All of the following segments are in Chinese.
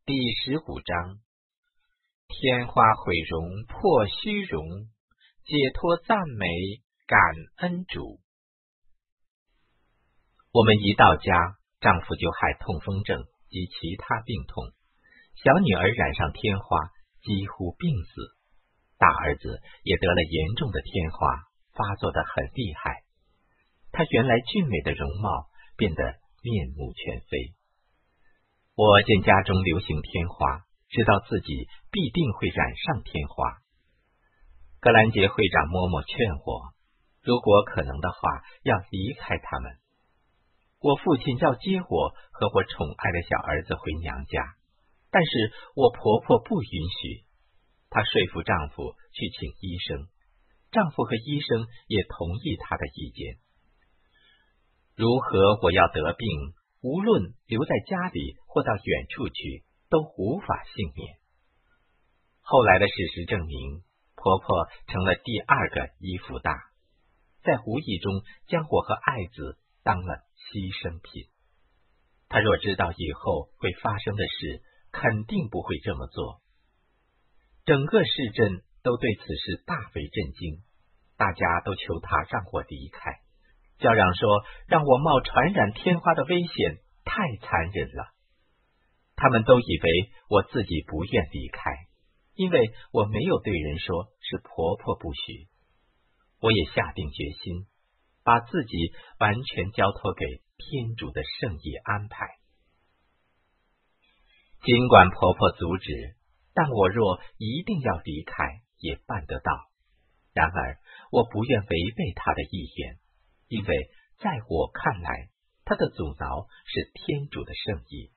第15章，天花毁容破虚荣，解脱赞美感恩主。我们一到家，丈夫就害痛风症及其他病痛，小女儿染上天花，几乎病死，大儿子也得了严重的天花，发作得很厉害。他原来俊美的容貌变得面目全非。我见家中流行天花，知道自己必定会染上天花。格兰杰会长嬷嬷劝我，如果可能的话，要离开他们。我父亲要接我和我宠爱的小儿子回娘家，但是我婆婆不允许。她说服丈夫去请医生，丈夫和医生也同意她的意见。如何我要得病，无论留在家里或到远处去，都无法幸免。后来的事实证明，婆婆成了第二个伊芙大，在无意中将我和爱子当了牺牲品。她若知道以后会发生的事，肯定不会这么做。整个市镇都对此事大为震惊，大家都求她让我离开。叫嚷说让我冒传染天花的危险太残忍了。他们都以为我自己不愿离开，因为我没有对人说是婆婆不许。我也下定决心，把自己完全交托给天主的圣意安排。尽管婆婆阻止，但我若一定要离开，也办得到。然而，我不愿违背她的意愿。因为在我看来，他的阻挠是天主的圣意。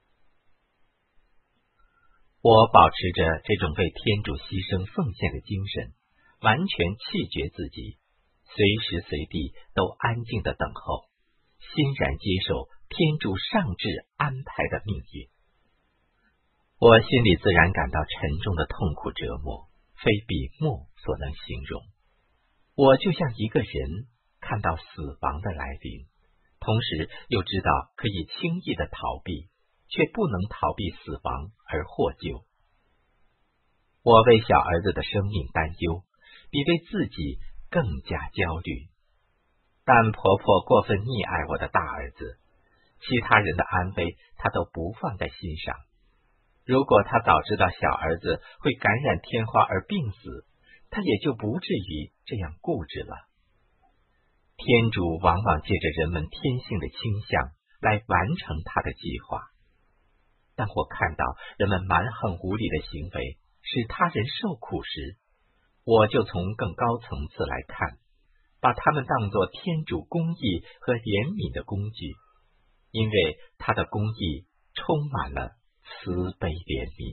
我保持着这种为天主牺牲奉献的精神，完全弃绝自己，随时随地都安静地等候，欣然接受天主上至安排的命运。我心里自然感到沉重的痛苦折磨，非笔墨所能形容。我就像一个人看到死亡的来临，同时又知道可以轻易的逃避，却不能逃避死亡而获救。我为小儿子的生命担忧，比为自己更加焦虑。但婆婆过分溺爱我的大儿子，其他人的安危她都不放在心上。如果她早知道小儿子会感染天花而病死，她也就不至于这样固执了。天主往往借着人们天性的倾向来完成他的计划。当我看到人们蛮横无理的行为使他人受苦时，我就从更高层次来看，把他们当作天主公义和怜悯的工具，因为他的公义充满了慈悲怜悯。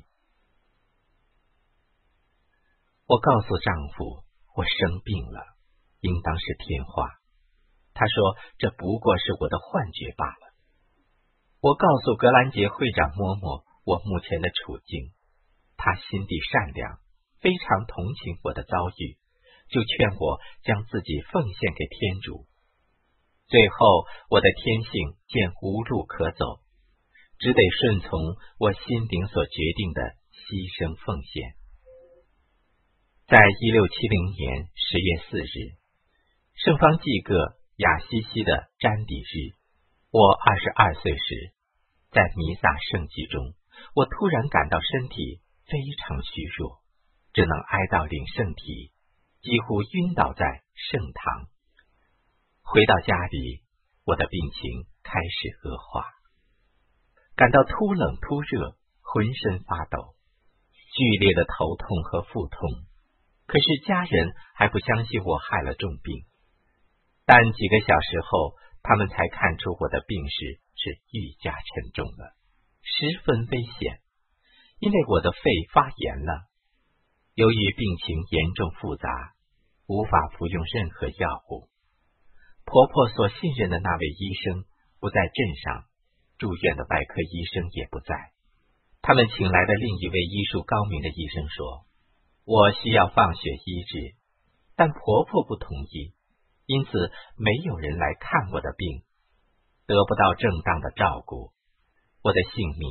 我告诉丈夫，我生病了，应当是天花。他说这不过是我的幻觉罢了。我告诉格兰杰会长嬷嬷我目前的处境，他心地善良，非常同情我的遭遇，就劝我将自己奉献给天主。最后我的天性见无路可走，只得顺从我心灵所决定的牺牲奉献。在1670年10月4日，圣方济各亚西西的瞻礼日，我22岁时，在弥撒圣祭中，我突然感到身体非常虚弱，只能哀悼领圣体，几乎晕倒在圣堂。回到家里，我的病情开始恶化，感到突冷突热，浑身发抖，剧烈的头痛和腹痛。可是家人还不相信我害了重病。但几个小时后，他们才看出我的病势是愈加沉重了，十分危险，因为我的肺发炎了。由于病情严重复杂，无法服用任何药物。婆婆所信任的那位医生不在镇上，住院的外科医生也不在。他们请来的另一位医术高明的医生说，我需要放血医治，但婆婆不同意。因此没有人来看我的病，得不到正当的照顾，我的性命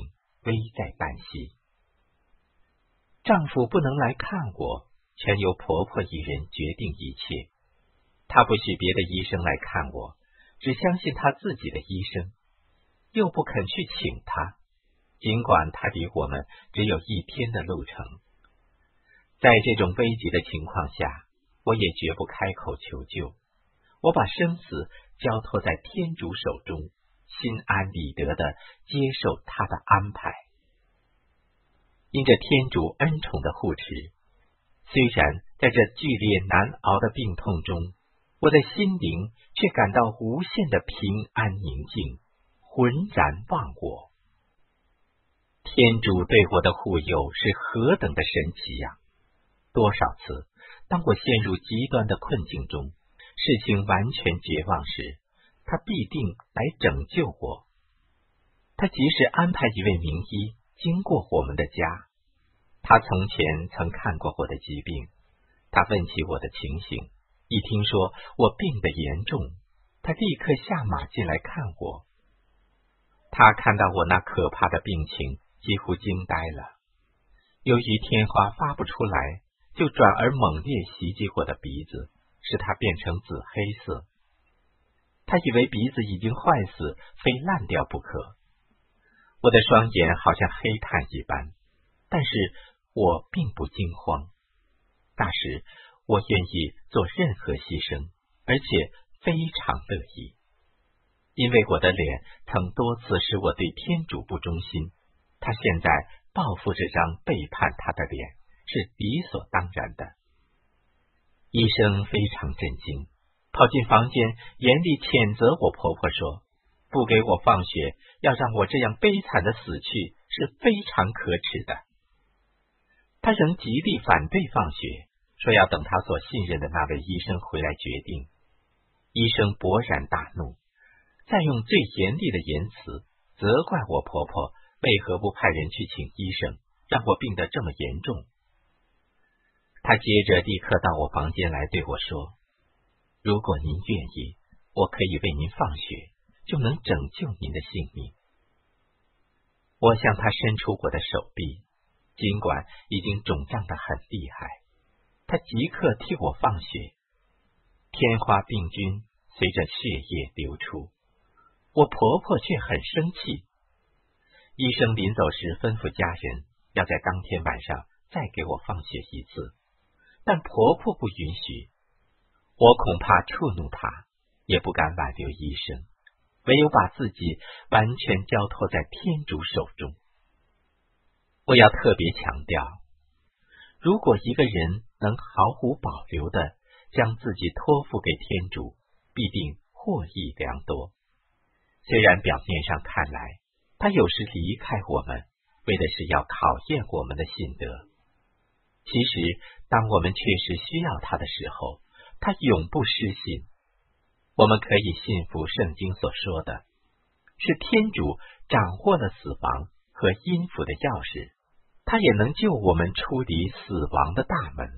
危在旦夕。丈夫不能来看我，全由婆婆一人决定一切。她不许别的医生来看我，只相信她自己的医生，又不肯去请他，尽管他离我们只有1天的路程。在这种危急的情况下，我也绝不开口求救。我把生死交托在天主手中，心安理得地接受他的安排。因着天主恩宠的护持，虽然在这剧烈难熬的病痛中，我的心灵却感到无限的平安宁静，浑然忘我。天主对我的护佑是何等的神奇呀！多少次，当我陷入极端的困境中，事情完全绝望时，他必定来拯救我。他及时安排一位名医经过我们的家，他从前曾看过我的疾病，他问起我的情形，一听说我病得严重，他立刻下马进来看我。他看到我那可怕的病情，几乎惊呆了。由于天花发不出来，就转而猛烈袭击我的鼻子，使它变成紫黑色。他以为鼻子已经坏死，非烂掉不可。我的双眼好像黑炭一般，但是我并不惊慌。那时我愿意做任何牺牲，而且非常乐意，因为我的脸曾多次使我对天主不忠心，他现在报复这张背叛他的脸是理所当然的。医生非常震惊，跑进房间严厉谴责我婆婆说，不给我放血，要让我这样悲惨的死去，是非常可耻的。他仍极力反对放血，说要等他所信任的那位医生回来决定。医生勃然大怒，再用最严厉的言辞责怪我婆婆为何不派人去请医生，让我病得这么严重。他接着立刻到我房间来对我说，如果您愿意，我可以为您放血，就能拯救您的性命。我向他伸出我的手臂，尽管已经肿胀得很厉害，他即刻替我放血。天花病菌随着血液流出，我婆婆却很生气。医生临走时吩咐家人要在当天晚上再给我放血一次，但婆婆不允许。我恐怕触怒她，也不敢挽留医生，唯有把自己完全交托在天主手中。我要特别强调，如果一个人能毫无保留地将自己托付给天主，必定获益良多。虽然表面上看来，他有时离开我们，为的是要考验我们的信德。其实，当我们确实需要他的时候，他永不失信。我们可以信服圣经所说的，是天主掌握了死亡和阴府的钥匙，他也能救我们出离死亡的大门。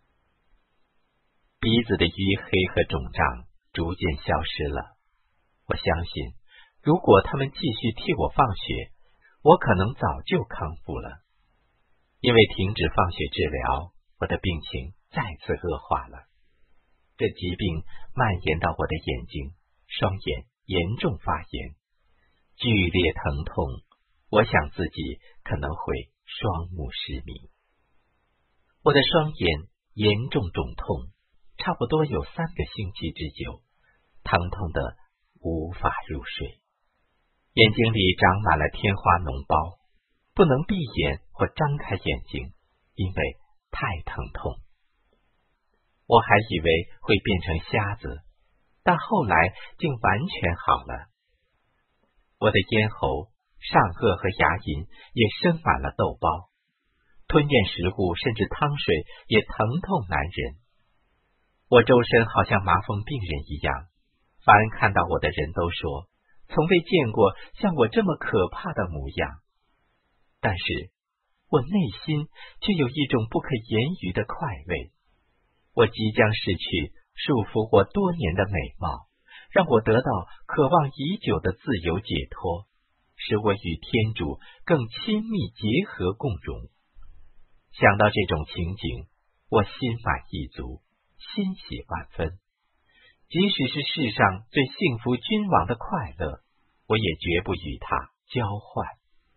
鼻子的淤黑和肿胀逐渐消失了。我相信，如果他们继续替我放血，我可能早就康复了。因为停止放血治疗，我的病情再次恶化了。这疾病蔓延到我的眼睛，双眼严重发炎，剧烈疼痛，我想自己可能会双目失明。我的双眼严重肿痛，差不多有3个星期之久，疼痛得无法入睡。眼睛里长满了天花脓包，不能闭眼或张开眼睛，因为太疼痛。我还以为会变成瞎子，但后来竟完全好了。我的咽喉、上颚和牙龈也生满了痘包，吞咽食物甚至汤水也疼痛难忍。我周身好像麻风病人一样，凡看到我的人都说，从未见过像我这么可怕的模样。但是我内心却有一种不可言喻的快慰。我即将失去束缚我多年的美貌，让我得到渴望已久的自由解脱， 使我与天主更亲密结合共融。想到这种情景，我心满意足，欣喜万分。即使是世上最幸福君王的快乐，我也绝不与他交换。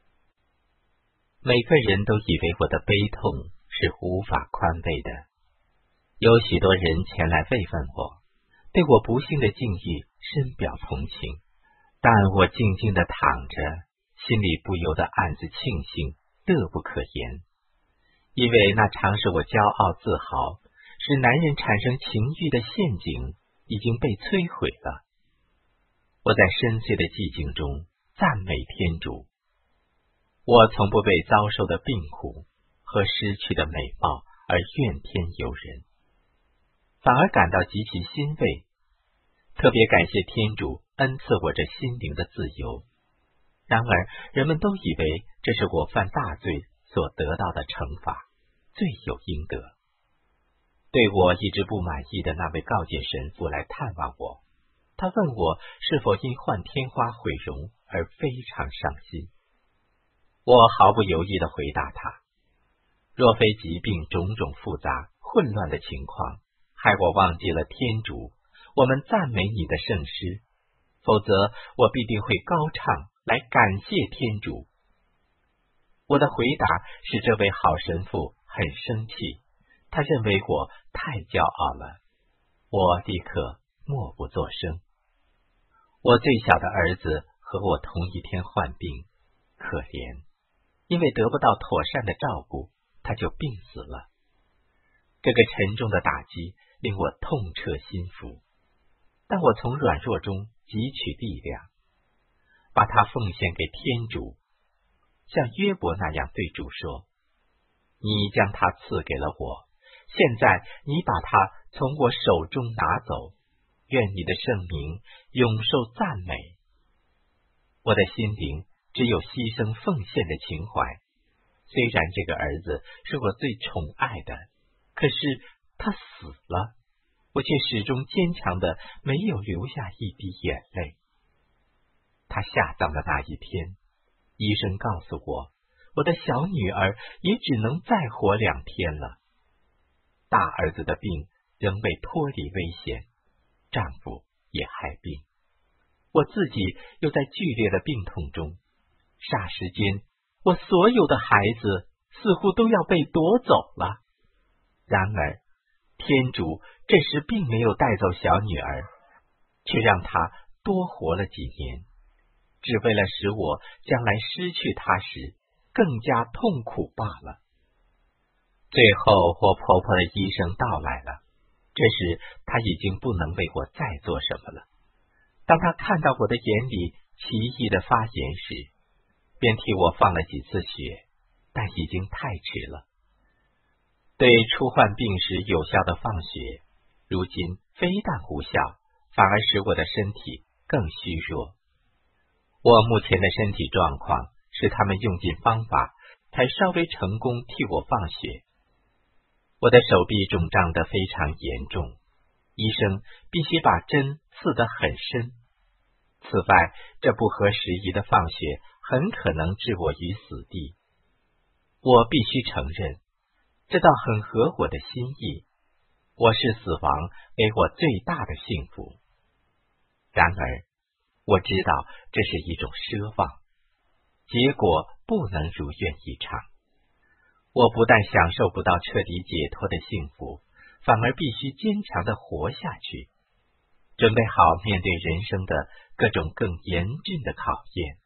每个人都以为我的悲痛是无法宽慰的，有许多人前来慰问我，对我不幸的境遇深表同情，但我静静地躺着，心里不由得暗自庆幸，乐不可言。因为那常使我骄傲自豪，使男人产生情欲的陷阱已经被摧毁了。我在深邃的寂静中赞美天主，我从不被遭受的病苦和失去的美貌而怨天尤人，反而感到极其欣慰，特别感谢天主恩赐我这心灵的自由。然而人们都以为这是我犯大罪所得到的惩罚，罪有应得。对我一直不满意的那位告解神父来探望我，他问我是否因患天花毁容而非常伤心。我毫不犹豫地回答他，若非疾病种种复杂混乱的情况害我忘记了天主，我们赞美你的圣诗，否则我必定会高唱来感谢天主。我的回答使这位好神父很生气，他认为我太骄傲了。我立刻默不作声。我最小的儿子和我同一天患病，可怜，因为得不到妥善的照顾，他就病死了。这个沉重的打击令我痛彻心腑，但我从软弱中汲取力量，把它奉献给天主，像约伯那样对主说，你将它赐给了我，现在你把它从我手中拿走，愿你的圣名永受赞美。我的心灵只有牺牲奉献的情怀，虽然这个儿子是我最宠爱的，可是他死了，我却始终坚强的没有流下一滴眼泪。他下葬的那一天，医生告诉我，我的小女儿也只能再活2天了。大儿子的病仍未脱离危险，丈夫也害病，我自己又在剧烈的病痛中，霎时间，我所有的孩子似乎都要被夺走了。然而，天主这时并没有带走小女儿，却让她多活了几年，只为了使我将来失去她时更加痛苦罢了。最后，我婆婆的医生到来了，这时她已经不能为我再做什么了。当她看到我的眼里奇异的发炎时，便替我放了几次血，但已经太迟了。对初患病时有效的放血，如今非但无效，反而使我的身体更虚弱。我目前的身体状况是他们用尽方法才稍微成功替我放血。我的手臂肿胀得非常严重，医生必须把针刺得很深。此外，这不合时宜的放血很可能置我于死地。我必须承认，这倒很合我的心意，我视死亡为我最大的幸福。然而，我知道这是一种奢望，结果不能如愿以偿。我不但享受不到彻底解脱的幸福，反而必须坚强地活下去，准备好面对人生的各种更严峻的考验。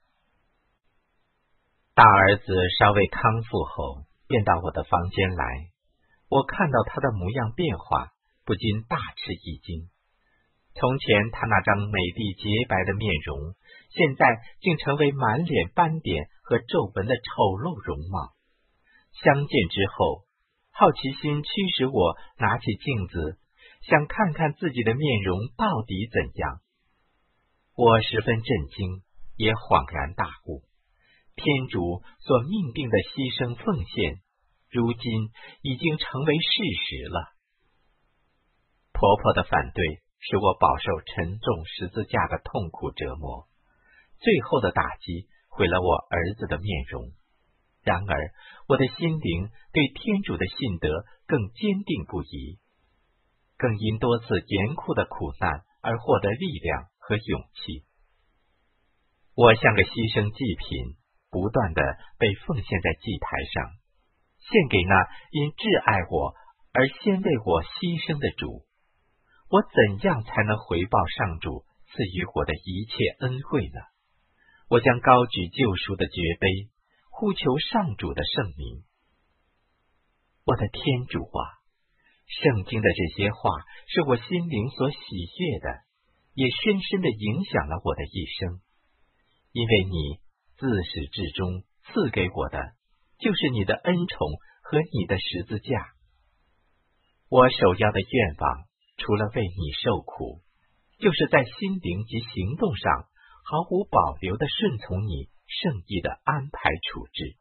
大儿子稍微康复后，便到我的房间来。我看到他的模样变化，不禁大吃一惊。从前他那张美丽洁白的面容，现在竟成为满脸斑点和皱纹的丑陋容貌。相见之后，好奇心驱使我拿起镜子，想看看自己的面容到底怎样。我十分震惊，也恍然大悟，天主所命定的牺牲奉献，如今已经成为事实了。婆婆的反对使我饱受沉重十字架的痛苦折磨，最后的打击毁了我儿子的面容。然而，我的心灵对天主的信德更坚定不移，更因多次严酷的苦难而获得力量和勇气。我像个牺牲祭品，不断地被奉献在祭台上，献给那因挚爱我而先为我牺牲的主。我怎样才能回报上主赐予我的一切恩惠呢？我将高举救赎的爵杯，呼求上主的圣名。我的天主啊，圣经的这些话是我心灵所喜悦的，也深深地影响了我的一生。因为你自始至终赐给我的，就是你的恩宠和你的十字架。我首要的愿望，除了为你受苦，就是在心灵及行动上毫无保留地顺从你圣意的安排处置。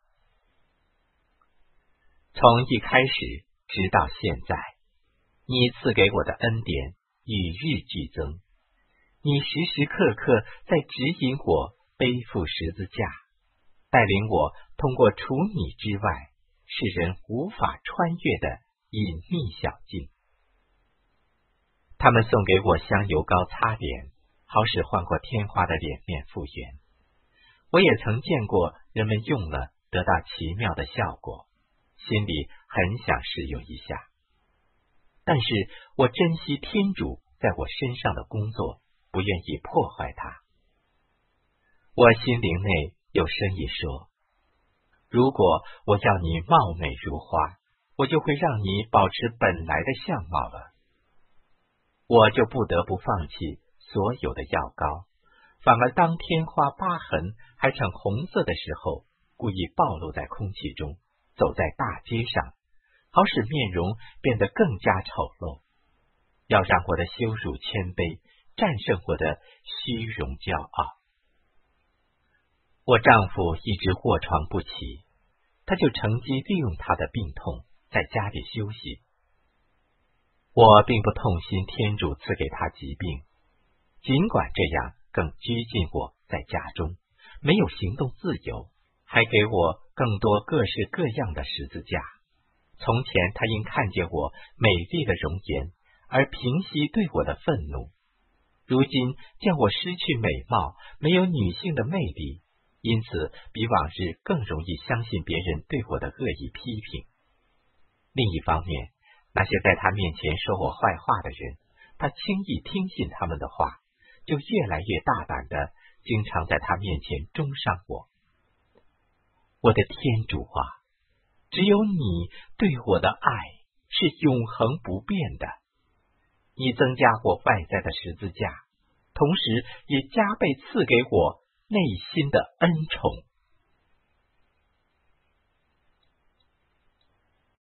从一开始直到现在，你赐给我的恩典与日俱增，你时时刻刻在指引我背负十字架，带领我通过除你之外世人无法穿越的隐秘小径。他们送给我香油膏擦脸，好使患过天花的脸面复原。我也曾见过人们用了得到奇妙的效果，心里很想试用一下。但是我珍惜天主在我身上的工作，不愿意破坏它。我心灵内有声音说，如果我要你貌美如花，我就会让你保持本来的相貌了。我就不得不放弃所有的药膏，反而当天花疤痕还呈红色的时候，故意暴露在空气中，走在大街上，好使面容变得更加丑陋，要让我的羞辱谦卑战胜我的虚荣骄傲。我丈夫一直卧床不起，他就乘机利用他的病痛在家里休息。我并不痛心天主赐给他疾病，尽管这样更拘禁我在家中，没有行动自由，还给我更多各式各样的十字架。从前他因看见我美丽的容颜而平息对我的愤怒，如今见我失去美貌，没有女性的魅力，因此比往日更容易相信别人对我的恶意批评。另一方面，那些在他面前说我坏话的人，他轻易听信他们的话，就越来越大胆的经常在他面前中伤我。我的天主啊，只有你对我的爱是永恒不变的。你增加我外在的十字架，同时也加倍赐给我内心的恩宠。